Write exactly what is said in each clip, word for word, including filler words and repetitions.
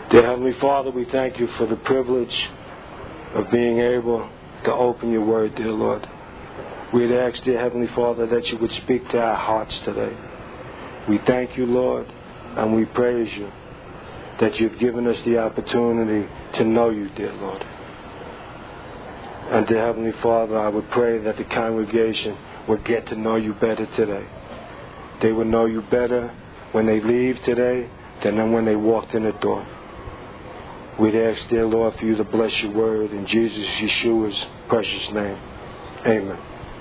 Dear Heavenly Father, we thank you for the privilege of being able to open your word, dear Lord. We'd ask, dear Heavenly Father, that you would speak to our hearts today. We thank you, Lord, and we praise you that you've given us the opportunity to know you, dear Lord. And dear Heavenly Father, I would pray that the congregation would get to know you better today. They would know you better when they leave today than when they walked in the door. We'd ask, dear Lord, for you to bless your word in Jesus Yeshua's precious name. Amen.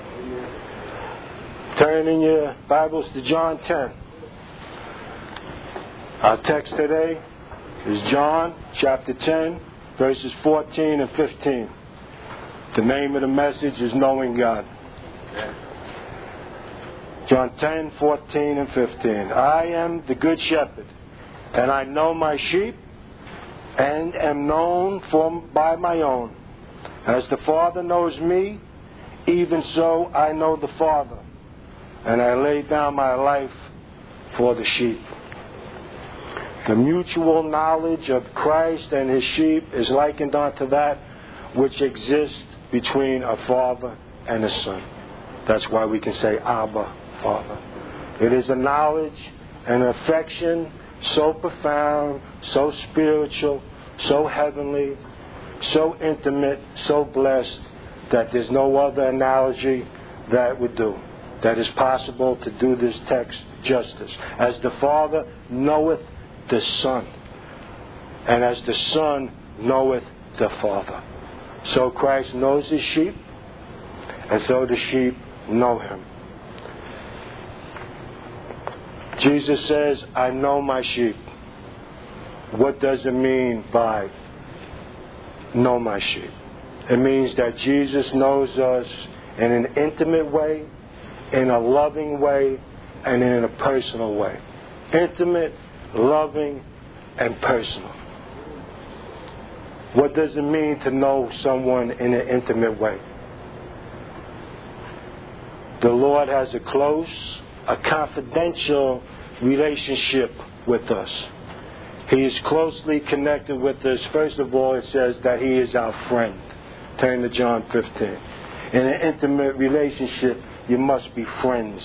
Turn in your Bibles to John ten. Our text today is John chapter ten, verses fourteen and fifteen. The name of the message is Knowing God. John ten, fourteen and fifteen. I am the good shepherd, and I know my sheep, and am known from by my own. As the Father knows me, even so I know the Father, and I lay down my life for the sheep. The mutual knowledge of Christ and his sheep is likened unto that which exists between a father and a son. That's why we can say Abba, Father. It is a knowledge and affection so profound, so spiritual, so heavenly, so intimate, so blessed, that there's no other analogy that would do, that is possible to do this text justice. As the Father knoweth the Son, and as the Son knoweth the Father. So Christ knows his sheep, and so the sheep know him. Jesus says, I know my sheep. What does it mean by know my sheep? It means that Jesus knows us in an intimate way, in a loving way, and in a personal way. Intimate, loving, and personal. What does it mean to know someone in an intimate way? The Lord has a close, a confidential relationship with us. He is closely connected with us. First of all, it says that he is our friend. Turn to John fifteen. In an intimate relationship, you must be friends.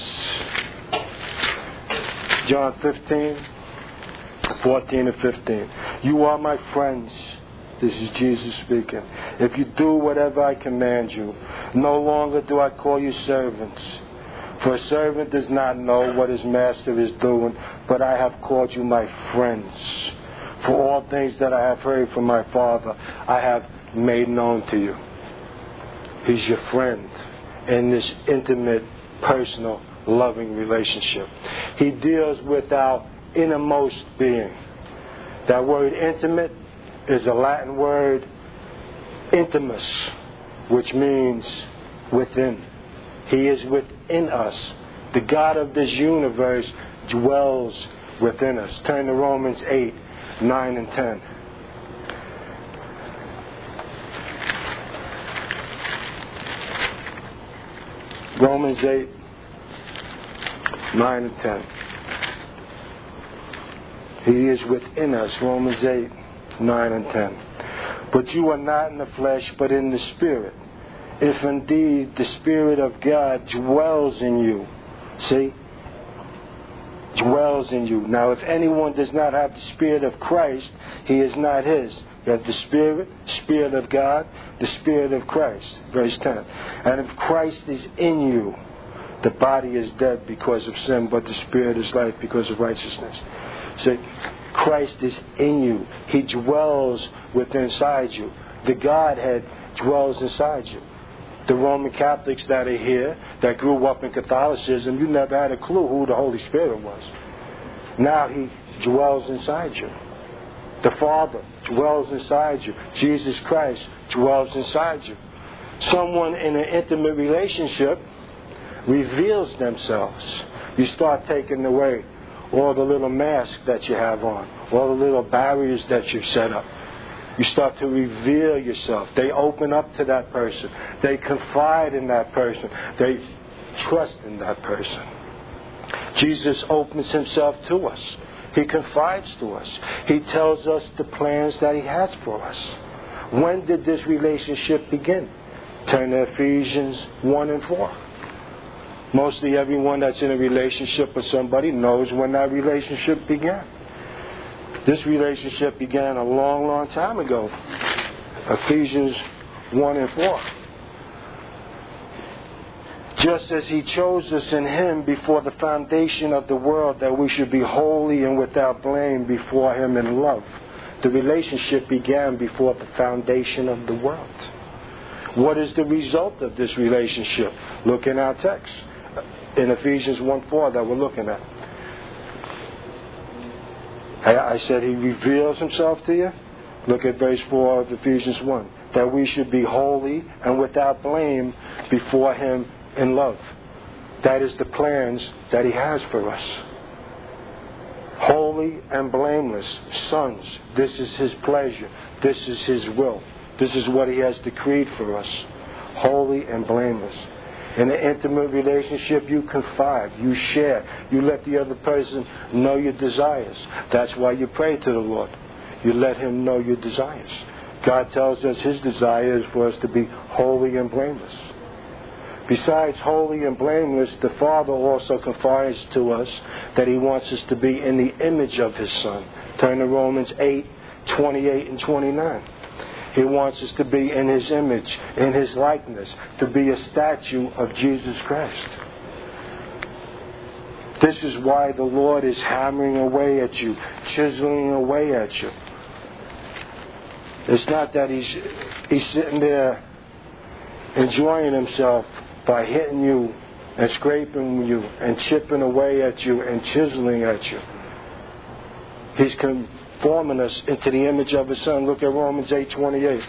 John fifteen, fourteen and fifteen. You are my friends. This is Jesus speaking. If you do whatever I command you, no longer do I call you servants. For a servant does not know what his master is doing, but I have called you my friends. For all things that I have heard from my Father, I have made known to you. He's your friend in this intimate, personal, loving relationship. He deals with our innermost being. That word intimate is a Latin word, intimus, which means within. He is within us. The God of this universe dwells within us. Turn to Romans eight, nine and ten. Romans eight, nine and ten. He is within us. Romans eight, nine and ten. But you are not in the flesh, but in the Spirit. If indeed the Spirit of God dwells in you. See? Dwells in you. Now, if anyone does not have the Spirit of Christ, he is not his. You have the Spirit, Spirit of God, the Spirit of Christ. Verse ten. And if Christ is in you, the body is dead because of sin, but the Spirit is life because of righteousness. See? Christ is in you. He dwells within inside you. The Godhead dwells inside you. The Roman Catholics that are here, that grew up in Catholicism, you never had a clue who the Holy Spirit was. Now he dwells inside you. The Father dwells inside you. Jesus Christ dwells inside you. Someone in an intimate relationship reveals themselves. You start taking away all the little masks that you have on, all the little barriers that you've set up. You start to reveal yourself. They open up to that person. They confide in that person. They trust in that person. Jesus opens himself to us. He confides to us. He tells us the plans that He has for us. When did this relationship begin? Turn to Ephesians one and four. Mostly everyone that's in a relationship with somebody knows when that relationship began. This relationship began a long, long time ago. Ephesians one and four. Just as He chose us in Him before the foundation of the world, that we should be holy and without blame before Him in love. The relationship began before the foundation of the world. What is the result of this relationship? Look in our text. In Ephesians one four that we're looking at. I said He reveals Himself to you. Look at verse four of Ephesians one. That we should be holy and without blame before Him in love. That is the plans that He has for us. Holy and blameless sons. This is His pleasure. This is His will. This is what He has decreed for us. Holy and blameless. In an intimate relationship, you confide, you share, you let the other person know your desires. That's why you pray to the Lord. You let Him know your desires. God tells us His desire is for us to be holy and blameless. Besides holy and blameless, the Father also confides to us that He wants us to be in the image of His Son. Turn to Romans eight, twenty-eight and twenty-nine. He wants us to be in His image, in His likeness, to be a statue of Jesus Christ. This is why the Lord is hammering away at you, chiseling away at you. It's not that He's, he's sitting there enjoying Himself by hitting you and scraping you and chipping away at you and chiseling at you. He's conforming us into the image of His Son. Look at Romans eight twenty-eight.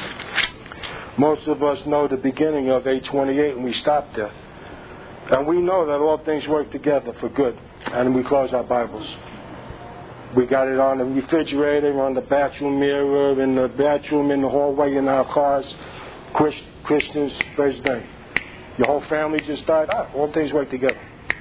Most of us know the beginning of eight twenty-eight and we stop there. And we know that all things work together for good. And we close our Bibles. We got it on the refrigerator, on the bathroom mirror, in the bathroom, in the hallway, in our cars. Christ, Christians, first day. Your whole family just died. Ah, all things work together.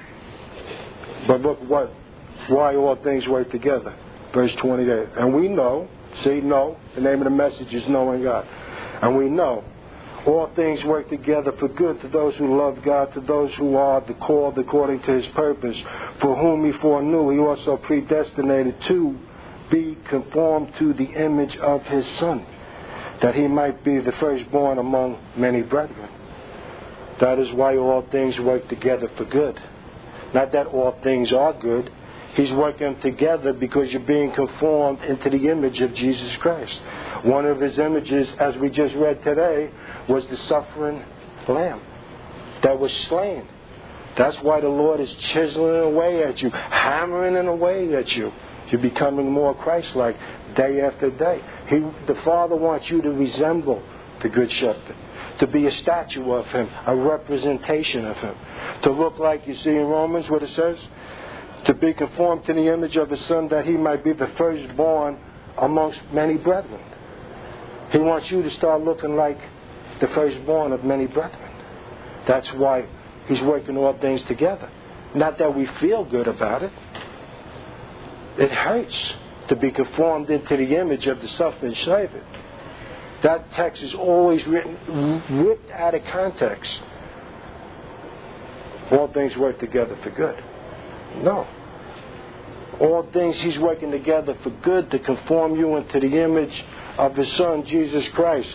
But look what, why all things work together. Verse twenty-eight. And we know, see, know, the name of the message is knowing God. And we know all things work together for good to those who love God, to those who are the called according to His purpose, for whom He foreknew, He also predestinated to be conformed to the image of His Son, that He might be the firstborn among many brethren. That is why all things work together for good. Not that all things are good. He's working together because you're being conformed into the image of Jesus Christ. One of His images, as we just read today, was the suffering lamb that was slain. That's why the Lord is chiseling away at you, hammering it away at you. You're becoming more Christ-like day after day. He, the Father wants you to resemble the Good Shepherd, to be a statue of Him, a representation of Him, to look like, you see in Romans what it says, to be conformed to the image of His Son, that He might be the firstborn amongst many brethren. He wants you to start looking like the firstborn of many brethren. That's why He's working all things together. Not that we feel good about it. It hurts to be conformed into the image of the suffering Savior. That text is always written, ripped out of context. All things work together for good. No. All things He's working together for good to conform you into the image of His Son, Jesus Christ.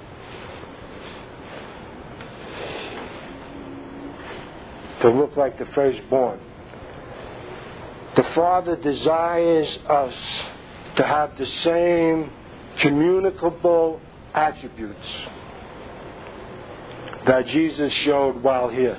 To look like the firstborn. The Father desires us to have the same communicable attributes that Jesus showed while here.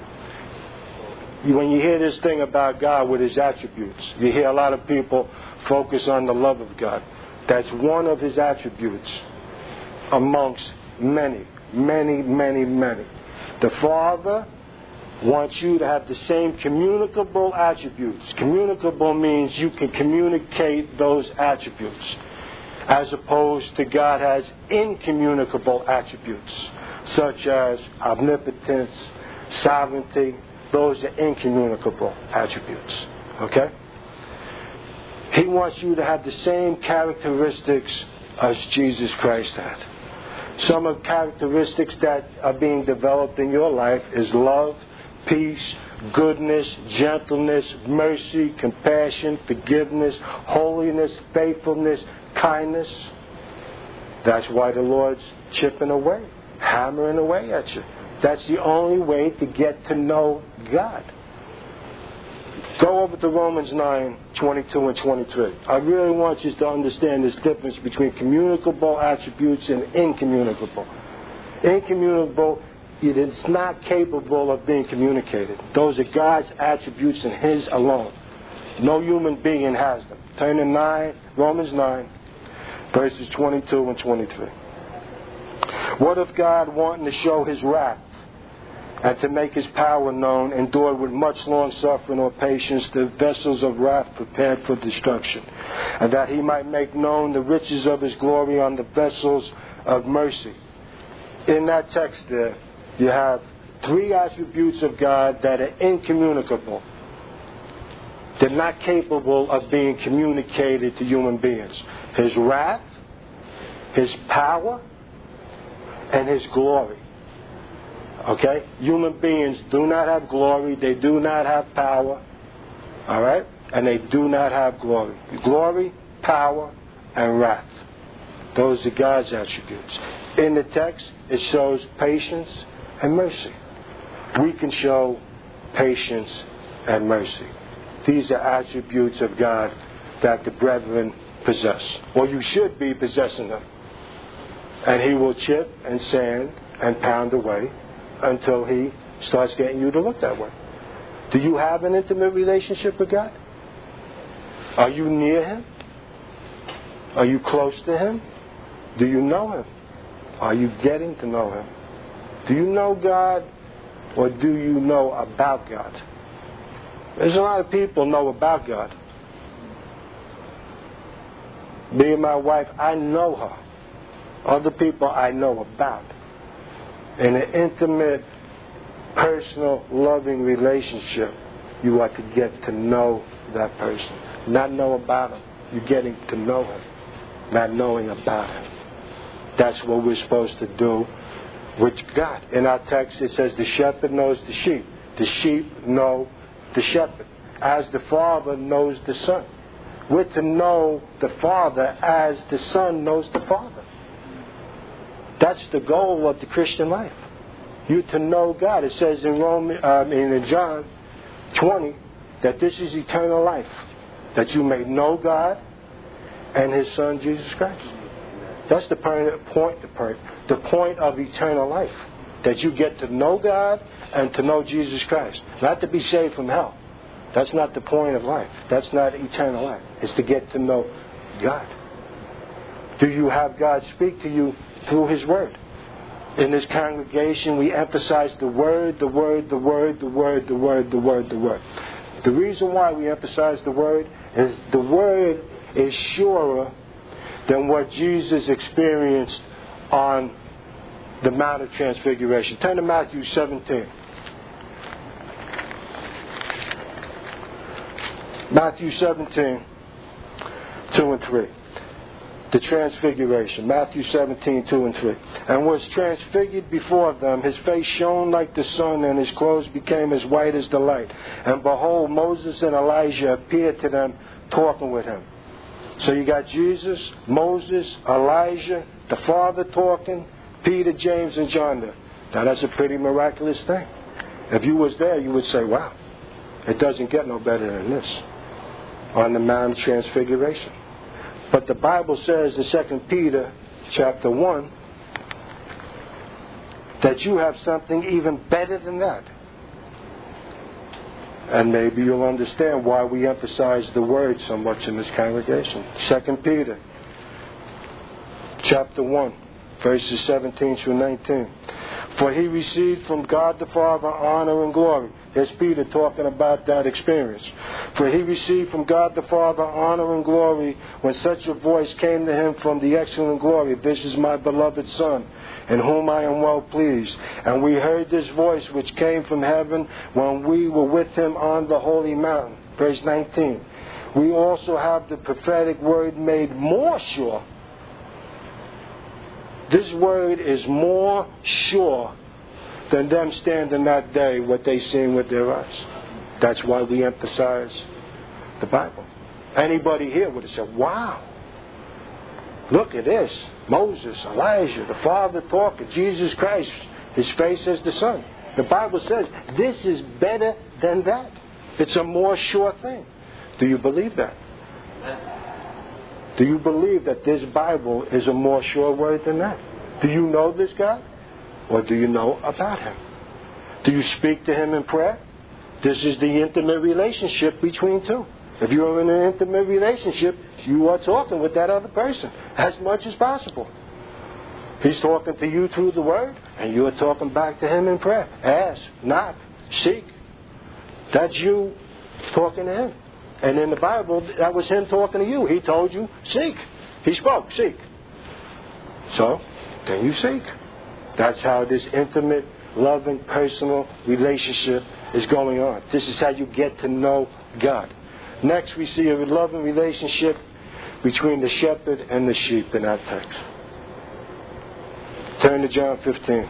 When you hear this thing about God with His attributes, you hear a lot of people focus on the love of God. That's one of His attributes amongst many, many, many, many. The Father wants you to have the same communicable attributes. Communicable means you can communicate those attributes, as opposed to God has incommunicable attributes, such as omnipotence, sovereignty. Those are incommunicable attributes. Okay? He wants you to have the same characteristics as Jesus Christ had. Some of the characteristics that are being developed in your life is love, peace, goodness, gentleness, mercy, compassion, forgiveness, holiness, faithfulness, kindness. That's why the Lord's chipping away, hammering away at you. That's the only way to get to know God. Go over to Romans nine, twenty-two and twenty-three. I really want you to understand this difference between communicable attributes and incommunicable. Incommunicable, it is not capable of being communicated. Those are God's attributes and His alone. No human being has them. Turn to nine, Romans nine, verses twenty-two and twenty-three. What if God, wanting to show His wrath and to make His power known, endured with much long suffering or patience the vessels of wrath prepared for destruction, and that He might make known the riches of His glory on the vessels of mercy? In that text there, you have three attributes of God that are incommunicable. They're not capable of being communicated to human beings. His wrath, His power, and His glory. Okay? Human beings do not have glory. They do not have power. All right? And they do not have glory. Glory, power, and wrath. Those are God's attributes. In the text, it shows patience and mercy. We can show patience and mercy. These are attributes of God that the brethren possess. Or you should be possessing them. And He will chip and sand and pound away until He starts getting you to look that way. Do you have an intimate relationship with God? Are you near Him? Are you close to Him? Do you know Him? Are you getting to know Him? Do you know God, or do you know about God? There's a lot of people know about God. Me and my wife, I know her. Other people I know about. In an intimate, personal, loving relationship, you are to get to know that person. Not know about him. You're getting to know him. Not knowing about him. That's what we're supposed to do with God. In our text it says the shepherd knows the sheep. The sheep know the shepherd. As the Father knows the Son. We're to know the Father as the Son knows the Father. That's the goal of the Christian life. You to know God. It says in Rome, um, in John twenty that this is eternal life, that you may know God and His Son Jesus Christ. That's the point. The point. The point of eternal life, that you get to know God and to know Jesus Christ. Not to be saved from hell. That's not the point of life. That's not eternal life. It's to get to know God. Do you have God speak to you through His Word? In this congregation, we emphasize the Word, the Word, the Word, the Word, the Word, the Word, the Word. The reason why we emphasize the Word is the Word is surer than what Jesus experienced on the Mount of Transfiguration. Turn to Matthew seventeen. Matthew seventeen, two and three. The Transfiguration. Matthew seventeen, two and three. And was transfigured before them. His face shone like the sun, and his clothes became as white as the light. And behold, Moses and Elijah appeared to them, talking with him. So you got Jesus, Moses, Elijah, the Father talking, Peter, James, and John there. Now that's a pretty miraculous thing. If you was there, you would say, wow, it doesn't get no better than this. On the Mount of Transfiguration. But the Bible says in Second Peter chapter one that you have something even better than that. And maybe you'll understand why we emphasize the Word so much in this congregation. Second Peter chapter one, verses seventeen through nineteen. For he received from God the Father honor and glory. Here's Peter talking about that experience. For he received from God the Father honor and glory when such a voice came to him from the excellent glory. This is my beloved Son, in whom I am well pleased. And we heard this voice which came from heaven when we were with him on the holy mountain. Verse nineteen. we also have the prophetic word made more sure. This word is more sure than them standing that day what they seen with their eyes. That's why we emphasize the Bible. Anybody here would have said, wow, look at this. Moses, Elijah, the Father talking, Jesus Christ, His face as the Son. The Bible says this is better than that. It's a more sure thing. Do you believe that? Do you believe that this Bible is a more sure word than that? Do you know this God? Or do you know about Him? Do you speak to Him in prayer? This is the intimate relationship between two. If you're in an intimate relationship, you are talking with that other person as much as possible. He's talking to you through the Word, and you're talking back to Him in prayer. Ask, knock, seek. That's you talking to Him. And in the Bible, that was Him talking to you. He told you, seek. He spoke, seek. So, then you seek. That's how this intimate, loving, personal relationship is going on. This is how you get to know God. Next, we see a loving relationship between the shepherd and the sheep in that text. Turn to John fifteen.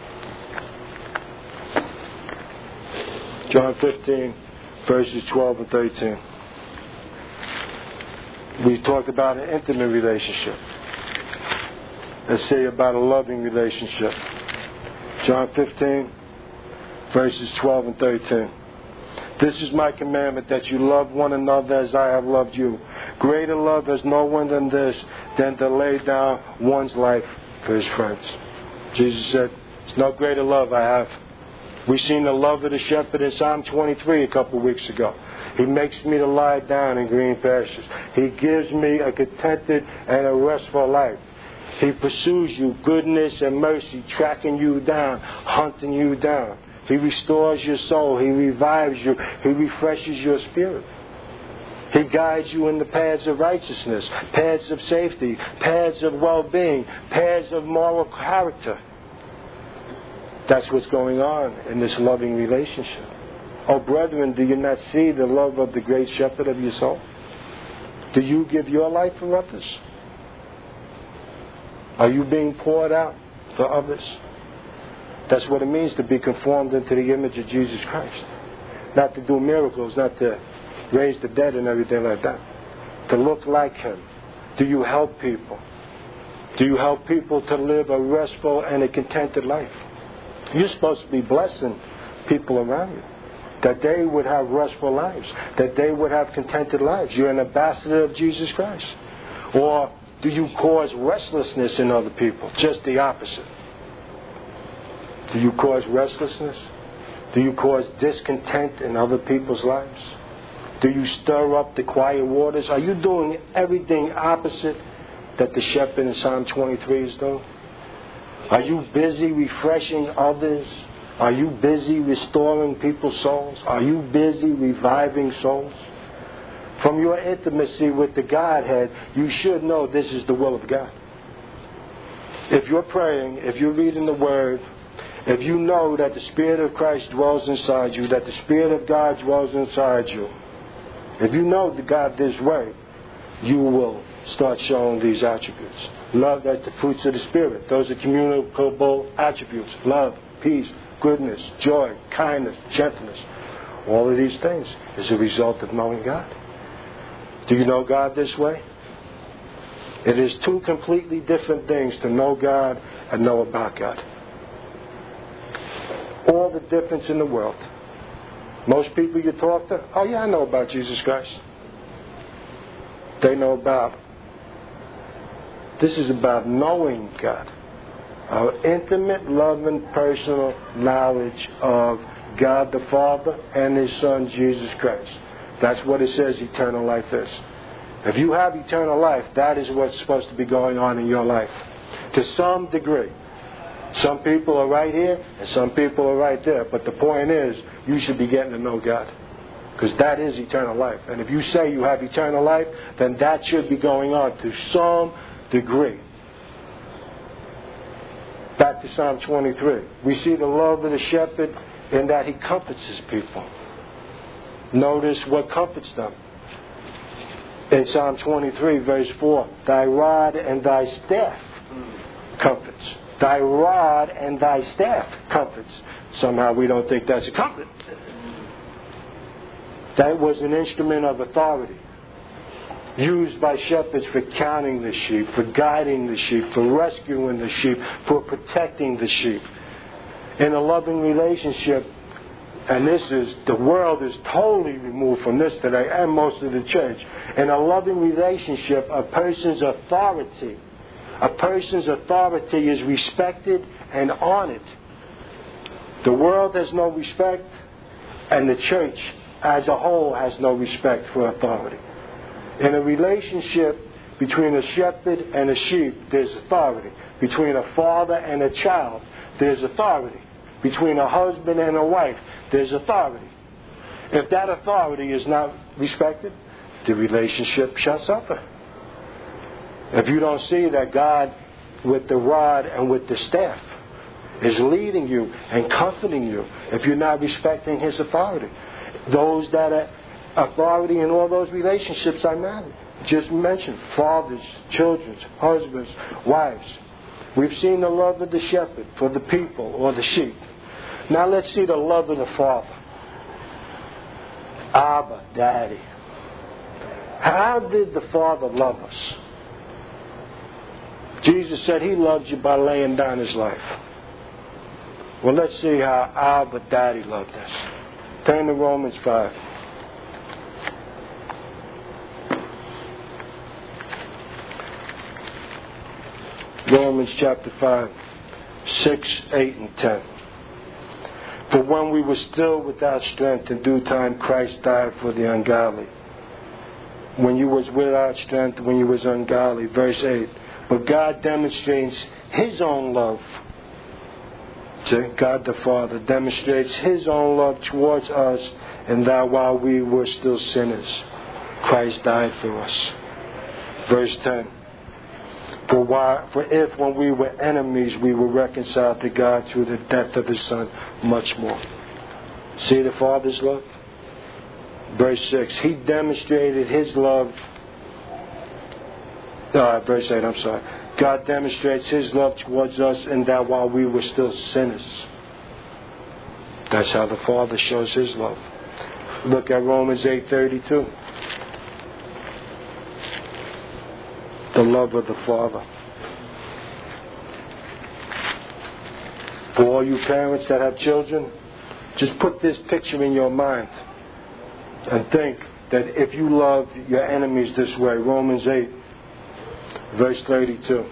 John fifteen, verses twelve and thirteen. We talked about an intimate relationship. Let's say about a loving relationship. John fifteen, verses twelve and thirteen. This is my commandment, that you love one another as I have loved you. Greater love has no one than this, than to lay down one's life for his friends. Jesus said, there's no greater love I have. We've seen the love of the shepherd in Psalm twenty-three a couple of weeks ago. He makes me to lie down in green pastures. He gives me a contented and a restful life. He pursues you, goodness and mercy, tracking you down, hunting you down. He restores your soul. He revives you. He refreshes your spirit. He guides you in the paths of righteousness, paths of safety, paths of well-being, paths of moral character. That's what's going on in this loving relationship. Oh, brethren, do you not see the love of the great shepherd of your soul? Do you give your life for others? Are you being poured out for others? That's what it means to be conformed into the image of Jesus Christ. Not to do miracles, not to raise the dead and everything like that. To look like Him. Do you help people? Do you help people to live a restful and a contented life? You're supposed to be blessing people around you. That they would have restful lives. That they would have contented lives. You're an ambassador of Jesus Christ. Or do you cause restlessness in other people? Just the opposite. Do you cause restlessness? Do you cause discontent in other people's lives? Do you stir up the quiet waters? Are you doing everything opposite that the shepherd in Psalm twenty-three is doing? Are you busy refreshing others? Are you busy restoring people's souls? Are you busy reviving souls? From your intimacy with the Godhead, you should know this is the will of God. If you're praying, if you're reading the Word, if you know that the Spirit of Christ dwells inside you, that the Spirit of God dwells inside you, if you know the God this way, you will start showing these attributes. Love, that's the fruits of the Spirit. Those are communicable attributes. Love, peace, goodness, joy, kindness, gentleness. All of these things is a result of knowing God. Do you know God this way? It is two completely different things to know God and know about God. All the difference in the world. Most people you talk to, oh yeah, I know about Jesus Christ. They know about. This is about knowing God. Our intimate, loving, personal knowledge of God the Father and His Son, Jesus Christ. That's what it says eternal life is. If you have eternal life, that is what's supposed to be going on in your life. To some degree. Some people are right here and some people are right there. But the point is, you should be getting to know God. Because that is eternal life. And if you say you have eternal life, then that should be going on to some degree. Back to Psalm twenty-three. We see the love of the shepherd in that he comforts his people. Notice what comforts them. In Psalm twenty-three, verse four, thy rod and thy staff comforts. Thy rod and thy staff comforts. Somehow we don't think that's a comfort. That was an instrument of authority, used by shepherds for counting the sheep, for guiding the sheep, for rescuing the sheep, for protecting the sheep. In a loving relationship, and this is, the world is totally removed from this today, and most of the church. In a loving relationship, a person's authority, a person's authority is respected and honored. The world has no respect, and the church as a whole has no respect for authority. In a relationship between a shepherd and a sheep, there's authority. Between a father and a child, there's authority. Between a husband and a wife, there's authority. If that authority is not respected, the relationship shall suffer. If you don't see that God, with the rod and with the staff, is leading you and comforting you, if you're not respecting His authority, those that are authority in all those relationships I mentioned, just mentioned, fathers, children, husbands, wives. We've seen the love of the shepherd for the people or the sheep. Now let's see the love of the Father. Abba, Daddy. How did the Father love us? Jesus said He loves you by laying down His life. Well, let's see how Abba, Daddy loved us. Turn to Romans five. Romans chapter five, six, eight, and ten. For when we were still without strength, in due time Christ died for the ungodly. When you was without strength, when you was ungodly. Verse eight. But God demonstrates His own love. See, God the Father demonstrates His own love towards us, and that while we were still sinners, Christ died for us. Verse ten. For, why, for if when we were enemies we were reconciled to God through the death of His Son, much more. See the Father's love? Verse six. He demonstrated His love. Uh, verse eight, I'm sorry. God demonstrates His love towards us in that while we were still sinners. That's how the Father shows His love. Look at Romans eight thirty-two. The love of the Father. For all you parents that have children, just put this picture in your mind and think that if you love your enemies this way, Romans eight, verse thirty-two.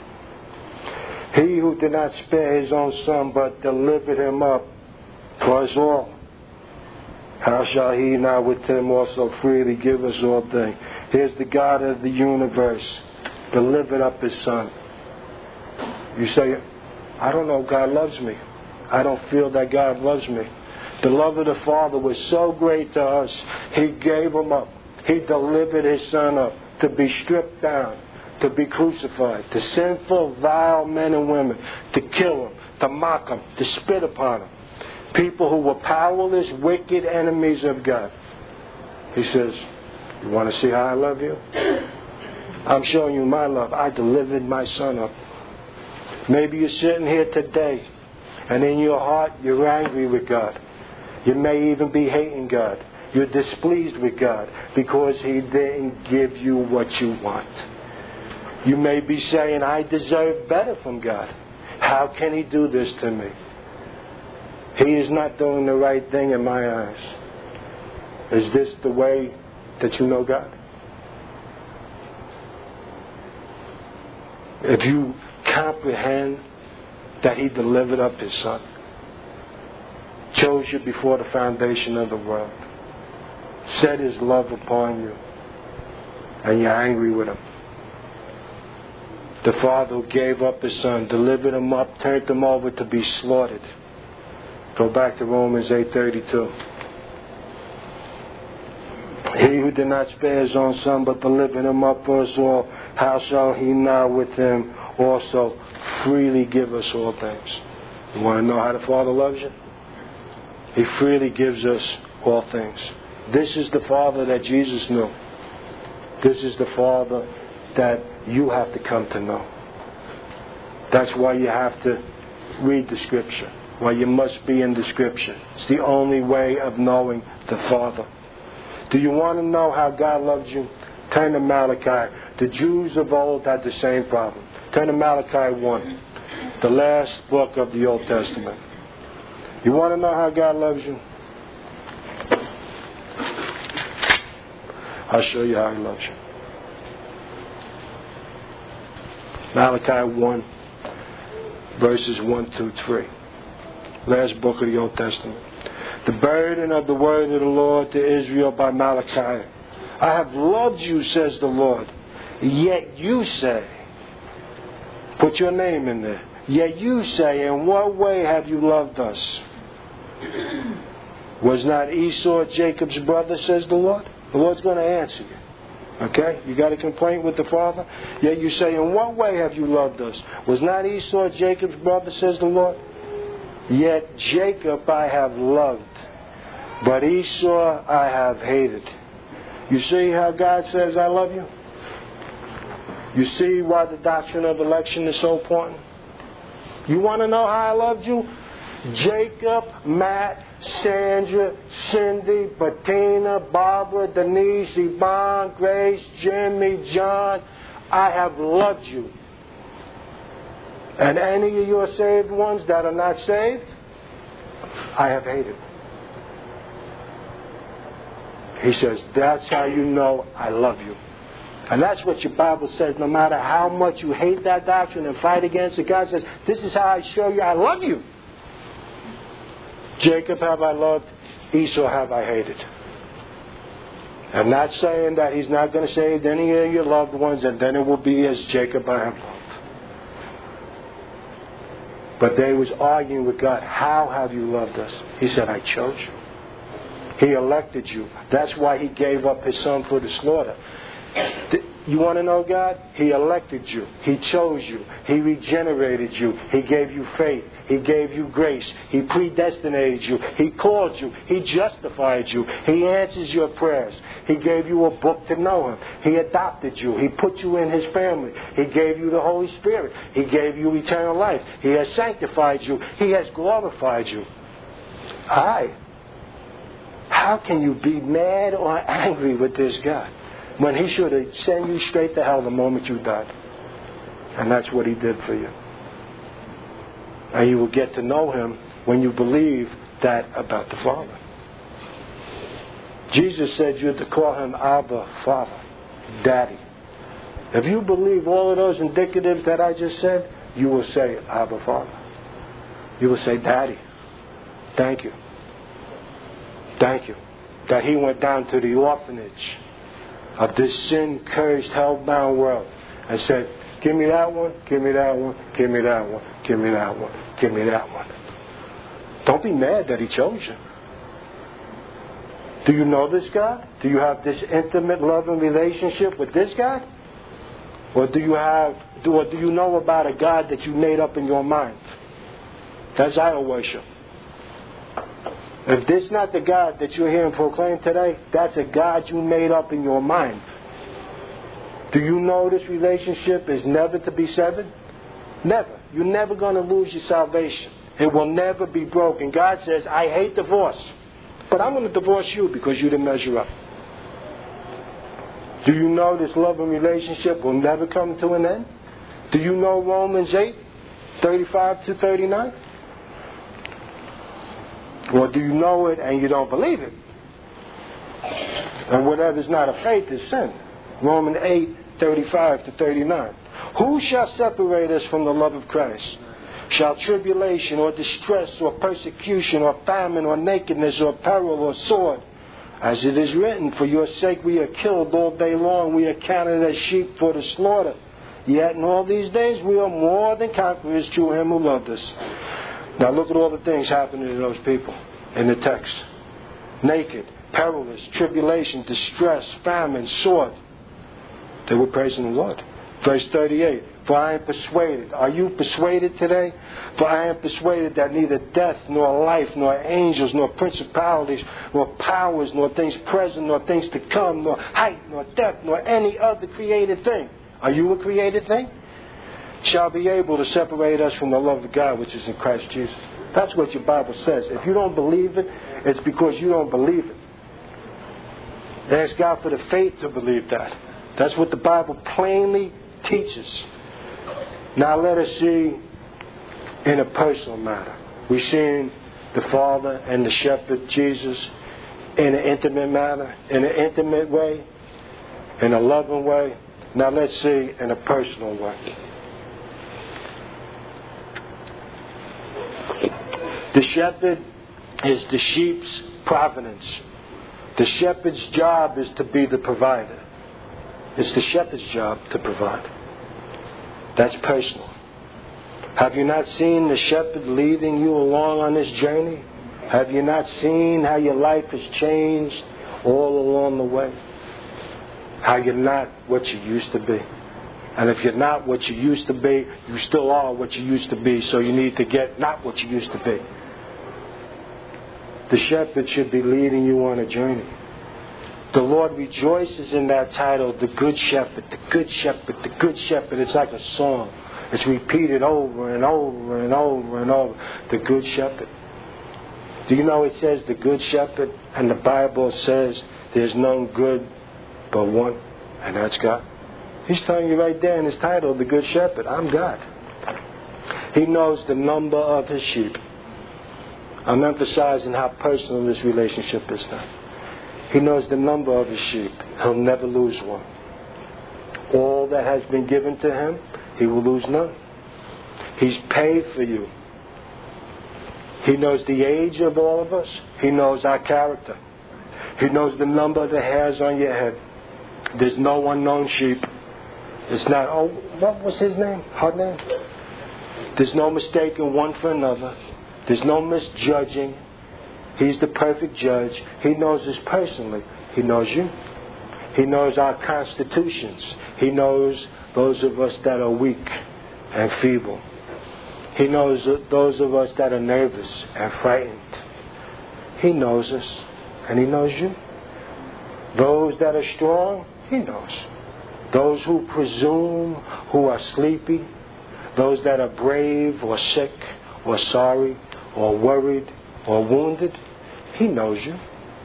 He who did not spare His own Son, but delivered Him up for us all, how shall He not with Him also freely give us all things? Here's the God of the universe, delivered up His Son. You say, I don't know if God loves me. I don't feel that God loves me. The love of the Father was so great to us, He gave Him up. He delivered His Son up to be stripped down, to be crucified, to sinful, vile men and women, to kill Him, to mock Him, to spit upon Him. People who were powerless, wicked enemies of God. He says, you want to see how I love you? I'm showing you my love. I delivered my Son up. Maybe you're sitting here today, and in your heart you're angry with God. You may even be hating God. You're displeased with God because He didn't give you what you want. You may be saying, I deserve better from God. How can He do this to me? He is not doing the right thing in my eyes. Is this the way that you know God? If you comprehend that He delivered up His Son, chose you before the foundation of the world, set His love upon you, and you're angry with Him. The Father who gave up His Son, delivered Him up, turned Him over to be slaughtered. Go back to Romans eight thirty-two. He who did not spare His own Son, but delivered Him up for us all, how shall He not with Him also freely give us all things? You want to know how the Father loves you? He freely gives us all things. This is the Father that Jesus knew. This is the Father that you have to come to know. That's why you have to read the Scripture. Why you must be in the Scripture. It's the only way of knowing the Father. Do you want to know how God loves you? Turn to Malachi. The Jews of old had the same problem. Turn to Malachi one, the last book of the Old Testament. You want to know how God loves you? I'll show you how He loves you. Malachi one, verses one through three. Last book of the Old Testament. The burden of the word of the Lord to Israel by Malachi. I have loved you, says the Lord. Yet you say, put your name in there. Yet you say, in what way have you loved us? Was not Esau Jacob's brother, says the Lord? The Lord's going to answer you. Okay? You got a complaint with the Father? Yet you say, in what way have you loved us? Was not Esau Jacob's brother, says the Lord? Yet Jacob I have loved, but Esau I have hated. You see how God says, I love you? You see why the doctrine of election is so important? You want to know how I loved you? Jacob, Matt, Sandra, Cindy, Bettina, Barbara, Denise, Yvonne, Grace, Jimmy, John, I have loved you. And any of your saved ones that are not saved, I have hated. He says, that's how you know I love you. And that's what your Bible says. No matter how much you hate that doctrine and fight against it, God says, this is how I show you I love you. Jacob have I loved, Esau have I hated. I'm not saying that He's not going to save any of your loved ones, and then it will be as Jacob I have loved. But they was arguing with God, how have you loved us? He said, I chose you. He elected you. That's why He gave up His Son for the slaughter. You want to know God? He elected you. He chose you. He regenerated you. He gave you faith. He gave you grace. He predestinated you. He called you. He justified you. He answers your prayers. He gave you a book to know Him. He adopted you. He put you in His family. He gave you the Holy Spirit. He gave you eternal life. He has sanctified you. He has glorified you. Aye. How can you be mad or angry with this God when He should have sent you straight to hell the moment you died? And that's what He did for you. And you will get to know Him when you believe that about the Father. Jesus said you're to call Him Abba, Father, Daddy. If you believe all of those indicatives that I just said, you will say Abba, Father. You will say, Daddy, thank you. Thank you. That He went down to the orphanage of this sin-cursed, hell-bound world and said, give me that one, give me that one, give me that one, give me that one, give me that one. Don't be mad that He chose you. Do you know this God? Do you have this intimate, loving relationship with this God? Or do you have, do, or do you know about a God that you made up in your mind? That's idol worship. If this is not the God that you're hearing proclaimed today, that's a God you made up in your mind. Do you know this relationship is never to be severed? Never. You're never going to lose your salvation. It will never be broken. God says, I hate divorce, but I'm going to divorce you because you didn't measure up. Do you know this loving relationship will never come to an end? Do you know Romans eight, thirty-five to thirty-nine? Or do you know it and you don't believe it? And whatever is not of faith is sin. Romans eight, thirty-five to thirty-nine. Who shall separate us from the love of Christ? Shall tribulation or distress or persecution or famine or nakedness or peril or sword? As it is written, for your sake we are killed all day long. We are counted as sheep for the slaughter. Yet in all these days we are more than conquerors through Him who loved us. Now look at all the things happening to those people in the text. Naked, perilous, tribulation, distress, famine, sword. They were praising the Lord. Verse thirty-eight, for I am persuaded. Are you persuaded today? For I am persuaded that neither death, nor life, nor angels, nor principalities, nor powers, nor things present, nor things to come, nor height, nor depth, nor any other created thing. Are you a created thing? Shall be able to separate us from the love of God which is in Christ Jesus. That's what your Bible says. If you don't believe it, it's because you don't believe it. Ask God for the faith to believe that. That's what the Bible plainly teaches. Now let us see in a personal matter. We've seen the Father and the Shepherd, Jesus, in an intimate manner, in an intimate way, in a loving way. Now let's see in a personal way. The shepherd is the sheep's providence. The shepherd's job is to be the provider. It's the shepherd's job to provide. That's personal. Have you not seen the shepherd leading you along on this journey? Have you not seen how your life has changed all along the way? How you're not what you used to be. And if you're not what you used to be, you still are what you used to be, so you need to get not what you used to be. The shepherd should be leading you on a journey. The Lord rejoices in that title, the Good Shepherd, the Good Shepherd, the Good Shepherd. It's like a song. It's repeated over and over and over and over. The Good Shepherd. Do you know it says the Good Shepherd? And the Bible says there's none good but one, and that's God. He's telling you right there in his title, the Good Shepherd, I'm God. He knows the number of his sheep. I'm emphasizing how personal this relationship is now. He knows the number of his sheep. He'll never lose one. All that has been given to him, he will lose none. He's paid for you. He knows the age of all of us. He knows our character. He knows the number of the hairs on your head. There's no unknown sheep. It's not, oh, what was his name? Her name? There's no mistaking one for another. There's no misjudging. He's the perfect judge. He knows us personally. He knows you. He knows our constitutions. He knows those of us that are weak and feeble. He knows those of us that are nervous and frightened. He knows us, and he knows you. Those that are strong, he knows. Those who presume, who are sleepy, those that are brave or sick or sorry or worried or wounded, he knows you.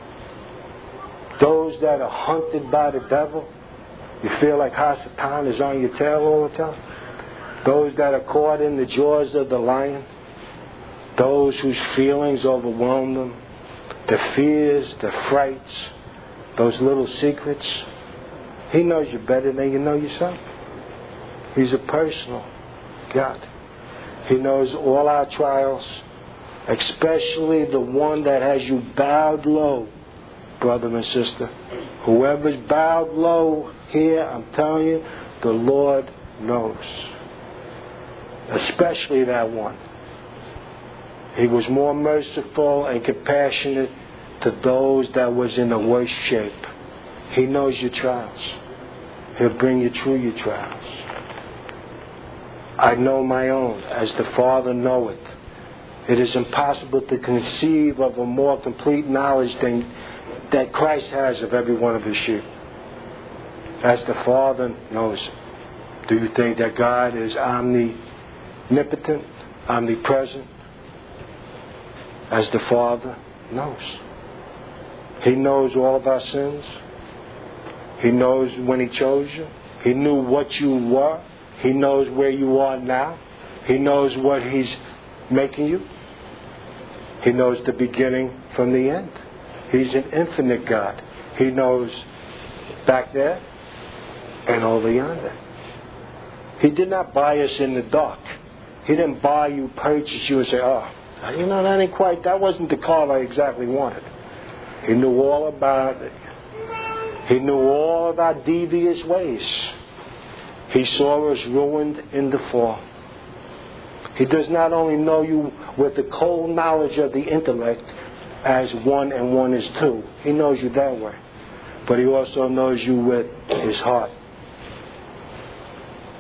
Those that are hunted by the devil, you feel like Hasatan is on your tail all the time. Those that are caught in the jaws of the lion, those whose feelings overwhelm them, the fears, the frights, those little secrets. He knows you better than you know yourself. He's a personal God. He knows all our trials, especially the one that has you bowed low, brother and sister. Whoever's bowed low here, I'm telling you, the Lord knows. Especially that one. He was more merciful and compassionate to those that was in the worst shape. He knows your trials. He'll bring you through your trials. I know my own, as the Father knoweth. It is impossible to conceive of a more complete knowledge than that Christ has of every one of his sheep. As the Father knows. Do you think that God is omnipotent, omnipresent? As the Father knows. He knows all of our sins. He knows when he chose you. He knew what you were. He knows where you are now. He knows what he's making you. He knows the beginning from the end. He's an infinite God. He knows back there and over yonder. He did not buy us in the dark. He didn't buy you, purchase you and say, oh, you know, that ain't quite, that wasn't the car I exactly wanted. He knew all about it. He knew all of our devious ways. He saw us ruined in the fall. He does not only know you with the cold knowledge of the intellect as one and one is two. He knows you that way. But he also knows you with his heart.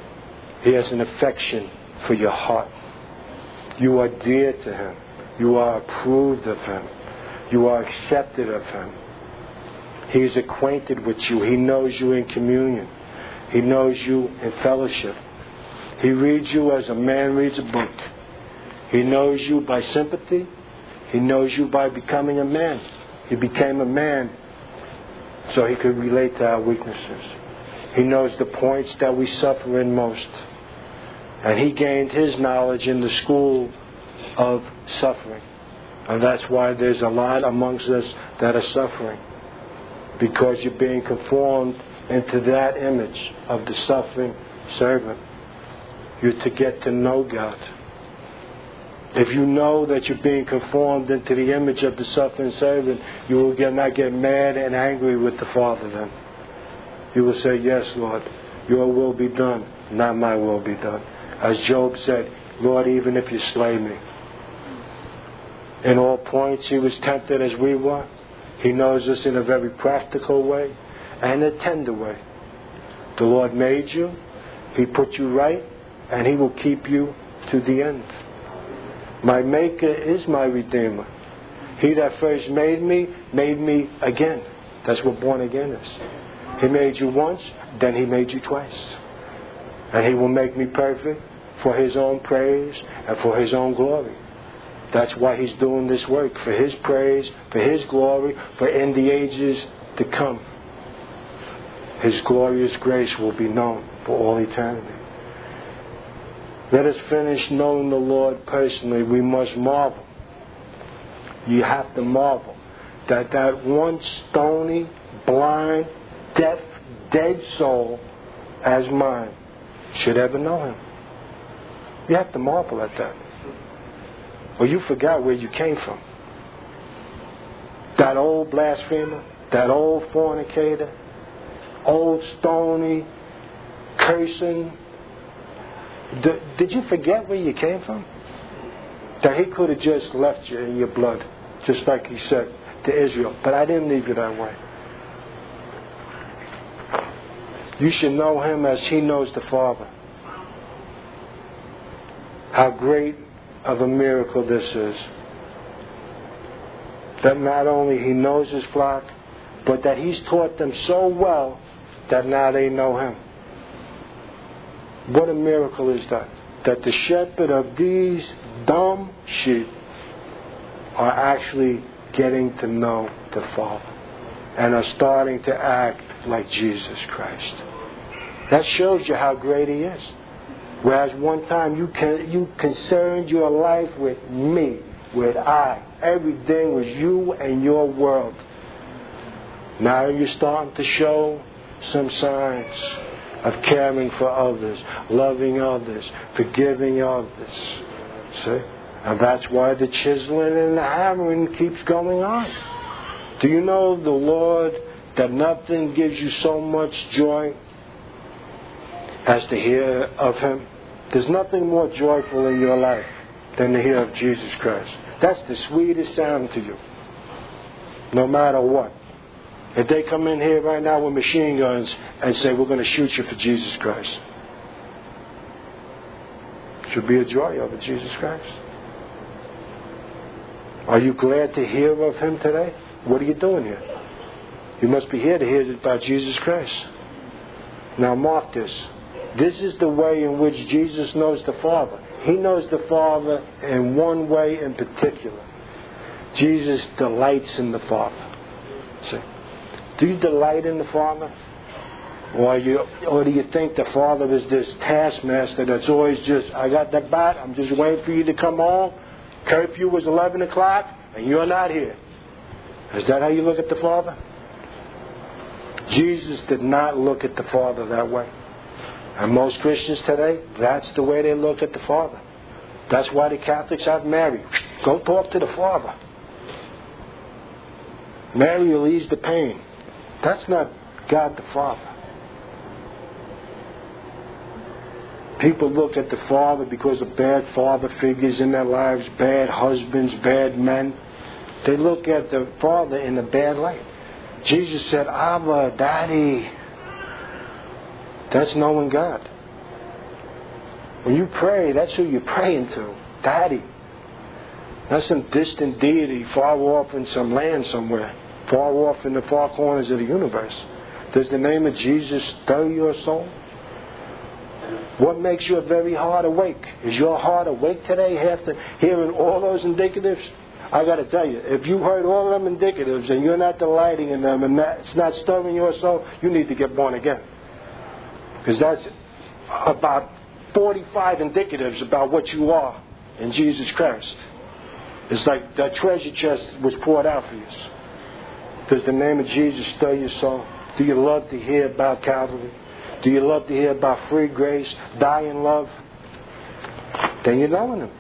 He has an affection for your heart. You are dear to Him. You are approved of Him. You are accepted of Him. He is acquainted with you. He knows you in communion. He knows you in fellowship. He reads you as a man reads a book. He knows you by sympathy. He knows you by becoming a man. He became a man so He could relate to our weaknesses. He knows the points that we suffer in most. And He gained His knowledge in the school of suffering. And that's why there's a lot amongst us that are suffering. Because you're being conformed into that image of the suffering servant. You're to get to know God. If you know that you're being conformed into the image of the suffering servant, you will get, not get mad and angry with the Father then. You will say, yes, Lord, your will be done, not my will be done. As Job said, Lord, even if you slay me. In all points he was tempted as we were. He knows us in a very practical way and a tender way. The Lord made you. He put you right, and He will keep you to the end. My Maker is my Redeemer. He that first made me, made me again. That's what born again is. He made you once, then He made you twice. And He will make me perfect for His own praise and for His own glory. That's why He's doing this work, for His praise, for His glory, for in the ages to come. His glorious grace will be known for all eternity. Let us finish knowing the Lord personally. We must marvel. You have to marvel that that one stony, blind, deaf, dead soul as mine should ever know Him. You have to marvel at that. Or you forgot where you came from. That old blasphemer, that old fornicator, old stony, cursing. D- did you forget where you came from? That He could have just left you in your blood, just like He said to Israel. But I didn't leave you that way. You should know Him as He knows the Father. How great of a miracle this is. That not only He knows His flock, but that He's taught them so well that now they know Him. What a miracle is that? That the shepherd of these dumb sheep are actually getting to know the Father and are starting to act like Jesus Christ. That shows you how great He is. Whereas one time you can, you concerned your life with me, with I. Everything was you and your world. Now you're starting to show some signs of caring for others, loving others, forgiving others. See? And that's why the chiseling and the hammering keeps going on. Do you know the Lord, that nothing gives you so much joy as to hear of Him? There's nothing more joyful in your life than to hear of Jesus Christ. That's the sweetest sound to you. No matter what. If they come in here right now with machine guns and say, we're going to shoot you for Jesus Christ. Should be a joy over Jesus Christ. Are you glad to hear of Him today? What are you doing here? You must be here to hear about Jesus Christ. Now mark this. This is the way in which Jesus knows the Father. He knows the Father in one way in particular. Jesus delights in the Father. See? Do you delight in the Father? Or, you, or do you think the Father is this taskmaster that's always just, I got the bat, I'm just waiting for you to come home. Curfew was eleven o'clock and you're not here. Is that how you look at the Father? Jesus did not look at the Father that way. And most Christians today, that's the way they look at the Father. That's why the Catholics have Mary. Go talk to the Father. Mary will ease the pain. That's not God the Father. People look at the Father because of bad father figures in their lives, bad husbands, bad men. They look at the Father in a bad light. Jesus said, Abba, Daddy. That's knowing God. When you pray, that's who you're praying to. Daddy. Not some distant deity far off in some land somewhere. Far off in the far corners of the universe. Does the name of Jesus stir your soul? What makes your very heart awake? Is your heart awake today after hearing all those indicatives? I got to tell you, if you heard all of them indicatives and you're not delighting in them and that, it's not stirring your soul, you need to get born again. Because that's about forty-five indicatives about what you are in Jesus Christ. It's like that treasure chest was poured out for you. Does the name of Jesus stir your soul? Do you love to hear about Calvary? Do you love to hear about free grace, die in love? Then you're knowing Him.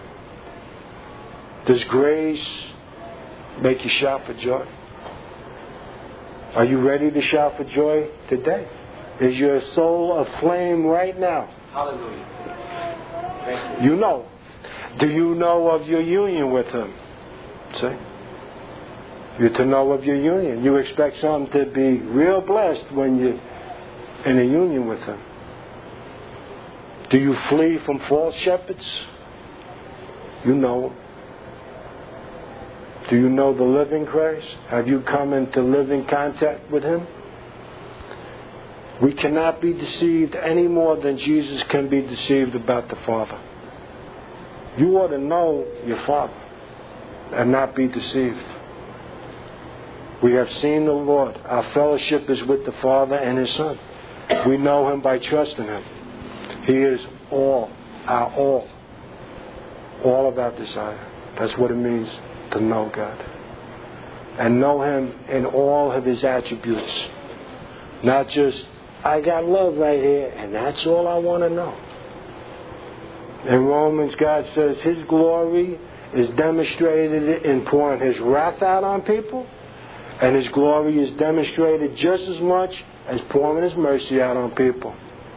Does grace make you shout for joy? Are you ready to shout for joy today? Is your soul aflame right now? Hallelujah. Thank you. You know. Do you know of your union with Him? See? You're to know of your union. You expect something to be real blessed when you're in a union with Him. Do you flee from false shepherds? You know. Do you know the living Christ? Have you come into living contact with Him? We cannot be deceived any more than Jesus can be deceived about the Father. You ought to know your Father and not be deceived. We have seen the Lord. Our fellowship is with the Father and His Son. We know Him by trusting Him. He is all, our all. All of our desire. That's what it means to know God. And know Him in all of His attributes. Not just, I got love right here, and that's all I want to know. In Romans, God says His glory is demonstrated in pouring His wrath out on people, and His glory is demonstrated just as much as pouring His mercy out on people.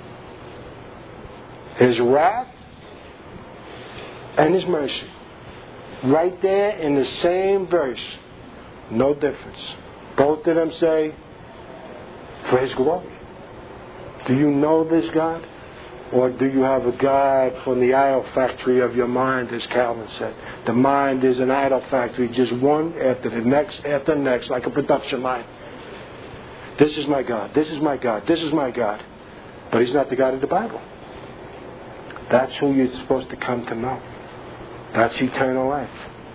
His wrath and His mercy. Right there in the same verse. No difference. Both of them say, for His glory. Do you know this God? Or do you have a God from the idol factory of your mind, as Calvin said? The mind is an idol factory, just one after the next, after the next, like a production line. This is my God, this is my God, this is my God. But He's not the God of the Bible. That's who you're supposed to come to know. That's eternal life.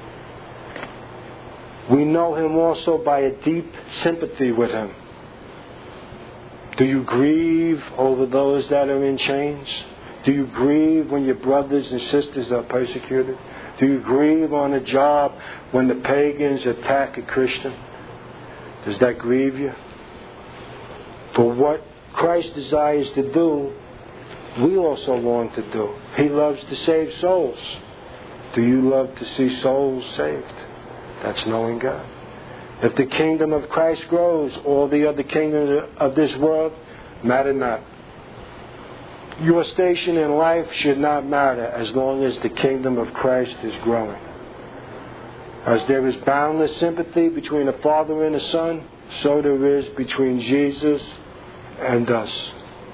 We know Him also by a deep sympathy with Him. Do you grieve over those that are in chains? Do you grieve when your brothers and sisters are persecuted? Do you grieve on a job when the pagans attack a Christian? Does that grieve you? For what Christ desires to do, we also long to do. He loves to save souls. Do you love to see souls saved? That's knowing God. If the kingdom of Christ grows, all the other kingdoms of this world matter not. Your station in life should not matter as long as the kingdom of Christ is growing. As there is boundless sympathy between a father and a son, so there is between Jesus and us.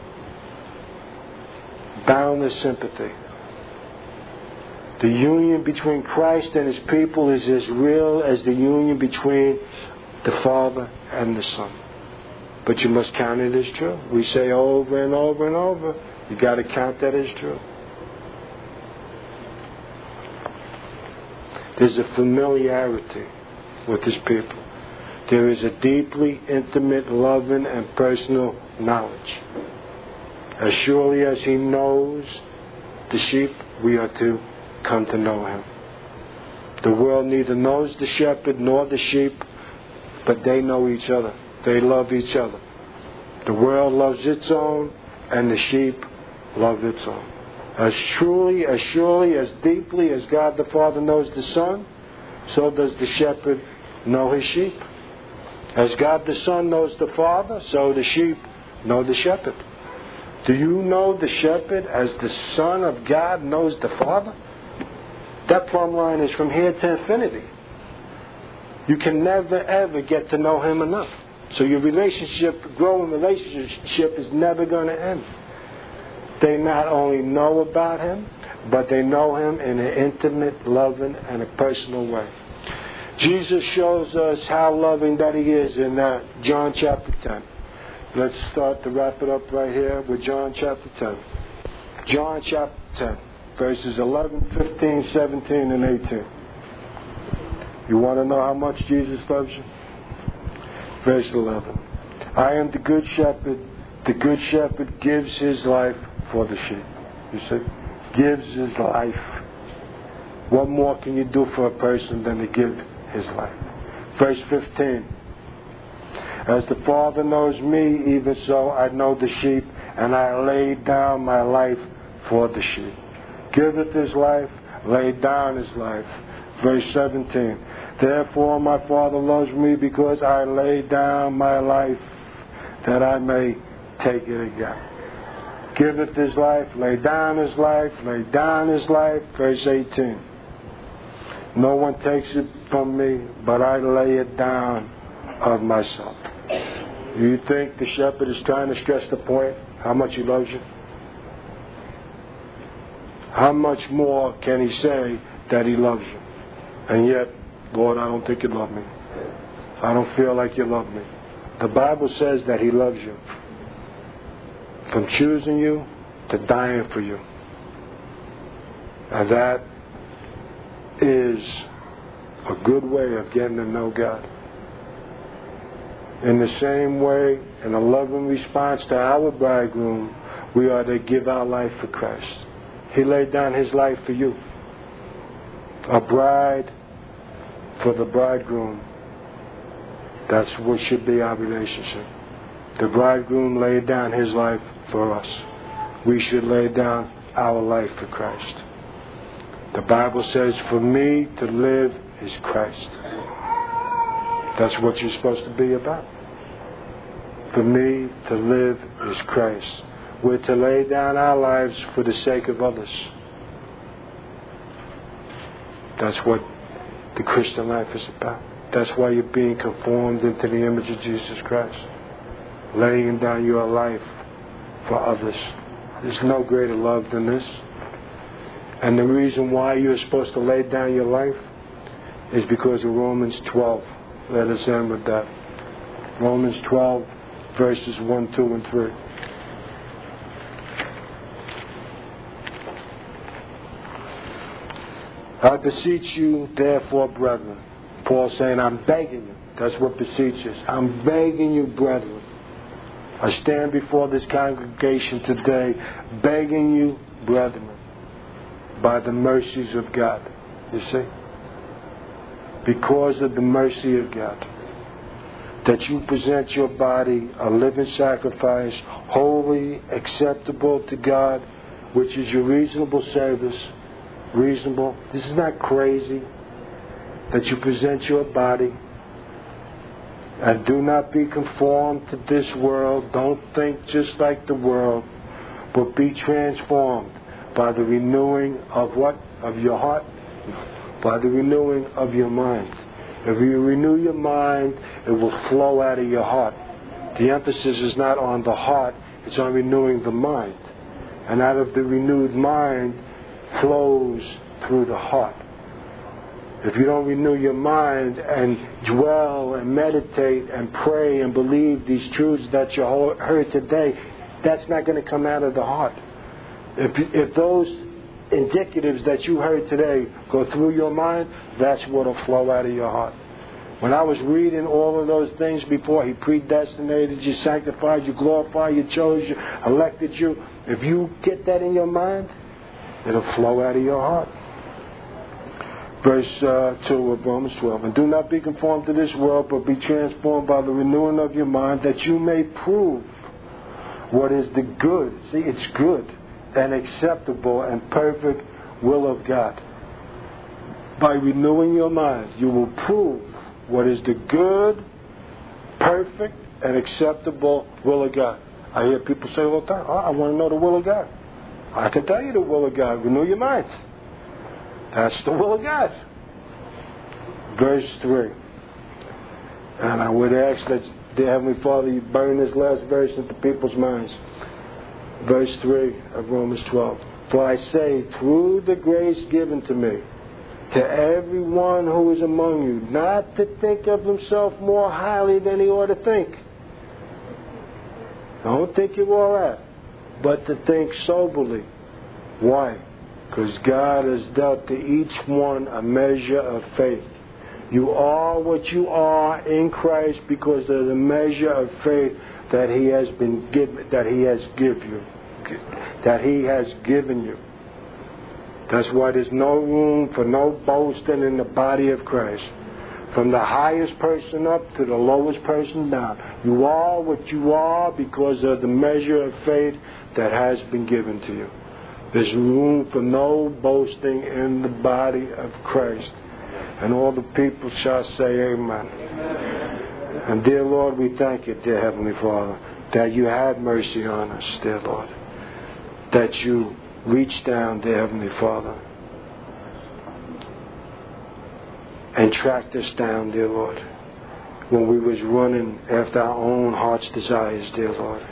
Boundless sympathy. The union between Christ and His people is as real as the union between the Father and the Son. But you must count it as true. We say over and over and over, you got to count that as true. There's a familiarity with His people. There is a deeply intimate, loving, and personal knowledge. As surely as He knows the sheep, we are to come to know Him. The world neither knows the shepherd nor the sheep, but they know each other. They love each other. The world loves its own, and the sheep love its own. As truly, as surely, as deeply as God the Father knows the Son, so does the shepherd know his sheep. As God the Son knows the Father, so the sheep know the shepherd. Do you know the shepherd as the Son of God knows the Father? That plumb line is from here to infinity. You can never ever get to know Him enough. So your relationship, growing relationship, is never going to end. They not only know about Him, but they know Him in an intimate, loving, and a personal way. Jesus shows us how loving that He is in uh, John chapter ten. Let's start to wrap it up right here with John chapter ten. John chapter ten, verses eleven, fifteen, seventeen, and eighteen. You want to know how much Jesus loves you? Verse eleven. I am the good shepherd. The good shepherd gives his life for the sheep. You see? Gives his life. What more can you do for a person than to give his life? Verse fifteen. As the Father knows me, even so I know the sheep, and I lay down my life for the sheep. Giveth his life, laid down his life. Verse seventeen. Therefore my Father loves me, because I lay down my life, that I may take it again. Giveth his life, lay down his life, lay down his life. Verse eighteen. No one takes it from me, but I lay it down of myself. You think the shepherd is trying to stress the point how much he loves you? How much more can he say that he loves you? And yet, Lord, I don't think you love me. I don't feel like you love me. The Bible says that he loves you. From choosing you to dying for you. And that is a good way of getting to know God. In the same way, in a loving response to our bridegroom, we are to give our life for Christ. He laid down his life for you. A bride for the bridegroom. That's what should be our relationship. The bridegroom laid down his life for us. We should lay down our life for Christ. The Bible says, for me to live is Christ. That's what you're supposed to be about. For me to live is Christ. We're to lay down our lives for the sake of others. That's what the Christian life is about. That's why you're being conformed into the image of Jesus Christ. Laying down your life for others. There's no greater love than this. And the reason why you're supposed to lay down your life is because of Romans twelve. Let us end with that. Romans twelve, verses one, two, and three. I beseech you, therefore, brethren. Paul's saying, I'm begging you. That's what beseech is. I'm begging you, brethren. I stand before this congregation today, begging you, brethren, by the mercies of God. You see? Because of the mercy of God, that you present your body a living sacrifice, holy, acceptable to God, which is your reasonable service. Reasonable. This is not crazy. That you present your body. And do not be conformed to this world. Don't think just like the world. But be transformed by the renewing of what? Of your heart? By the renewing of your mind. If you renew your mind, it will flow out of your heart. The emphasis is not on the heart, it's on renewing the mind. And out of the renewed mind flows through the heart. If you don't renew your mind and dwell and meditate and pray and believe these truths that you heard today, that's not going to come out of the heart. If, if those indicatives that you heard today go through your mind, that's what will flow out of your heart. When I was reading all of those things before, He predestinated you, sanctified you, glorified you, chose you, elected you. If you get that in your mind, it'll flow out of your heart. Verse uh, two of Romans twelve. And do not be conformed to this world, but be transformed by the renewing of your mind, that you may prove what is the good. See, it's good and acceptable and perfect will of God. By renewing your mind, you will prove what is the good, perfect, and acceptable will of God. I hear people say all the time, oh, I want to know the will of God. I can tell you the will of God. Renew your mind. That's the will of God. Verse three. And I would ask that, dear Heavenly Father, you burn this last verse into people's minds. verse three of Romans twelve. For I say, through the grace given to me, to everyone who is among you, not to think of himself more highly than he ought to think. Don't think you're all right, but to think soberly. Why? Because God has dealt to each one a measure of faith. You are what you are in Christ because of the measure of faith that He has been given, that He has given you, that He has given you. That's why there's no room for no boasting in the body of Christ. From the highest person up to the lowest person down. You are what you are because of the measure of faith that has been given to you. There's room for no boasting in the body of Christ. And all the people shall say amen. And dear Lord, we thank you, dear Heavenly Father, that you had mercy on us, dear Lord. That you reached down, dear Heavenly Father, and tracked us down, dear Lord, when we was running after our own heart's desires, dear Lord.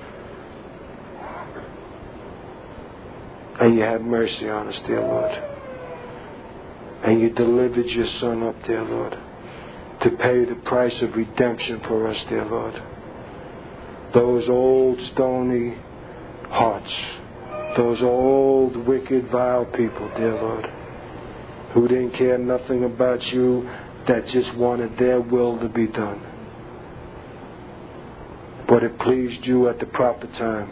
And you had mercy on us, dear Lord. And you delivered your Son up, dear Lord, to pay the price of redemption for us, dear Lord. Those old stony hearts, those old wicked vile people, dear Lord, who didn't care nothing about you, that just wanted their will to be done. But it pleased you at the proper time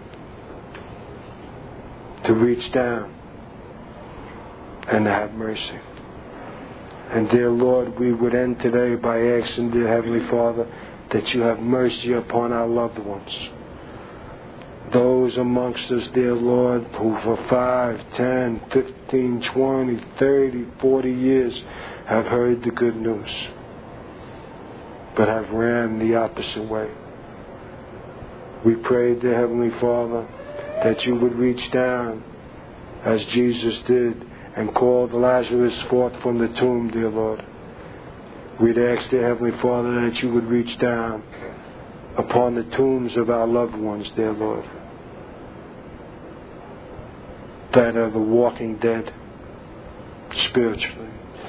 to reach down and to have mercy. And dear Lord, we would end today by asking, dear Heavenly Father, that you have mercy upon our loved ones. Those amongst us, dear Lord, who for five, ten, fifteen, twenty, thirty, forty years have heard the good news, but have ran the opposite way. We pray, dear Heavenly Father, that you would reach down as Jesus did and call Lazarus forth from the tomb, dear Lord. We'd ask, dear Heavenly Father, that you would reach down upon the tombs of our loved ones, dear Lord, that are the walking dead spiritually,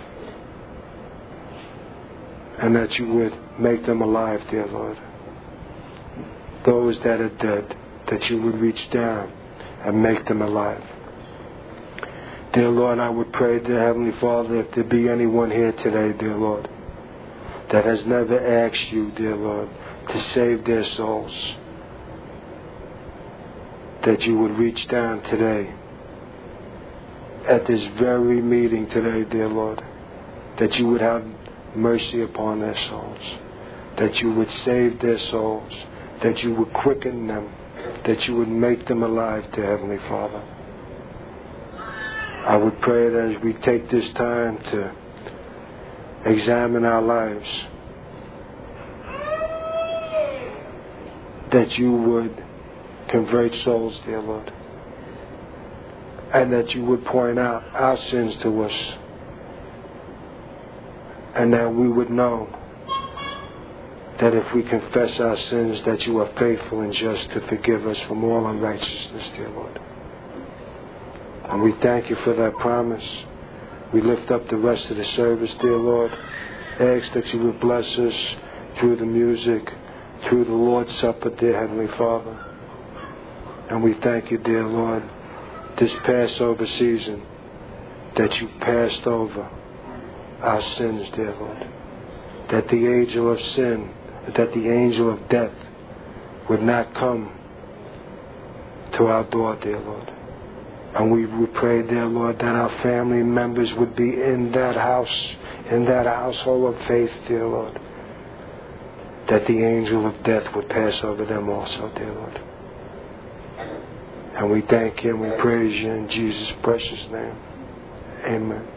and that you would make them alive, dear Lord. Those that are dead, that you would reach down and make them alive. Dear Lord, I would pray, dear Heavenly Father, if there be anyone here today, dear Lord, that has never asked you, dear Lord, to save their souls, that you would reach down today, at this very meeting today, dear Lord, that you would have mercy upon their souls, that you would save their souls, that you would quicken them, that you would make them alive, dear Heavenly Father. I would pray that as we take this time to examine our lives, that you would convert souls, dear Lord, and that you would point out our sins to us, and that we would know that if we confess our sins, that you are faithful and just to forgive us from all unrighteousness, dear Lord. And we thank you for that promise. We lift up the rest of the service, dear Lord. Ask that you would bless us through the music, through the Lord's Supper, dear Heavenly Father. And we thank you, dear Lord, this Passover season, that you passed over our sins, dear Lord. That the angel of sin, that the angel of death would not come to our door, dear Lord. And we would pray, dear Lord, that our family members would be in that house, in that household of faith, dear Lord. That the angel of death would pass over them also, dear Lord. And we thank you and we praise you in Jesus' precious name. Amen.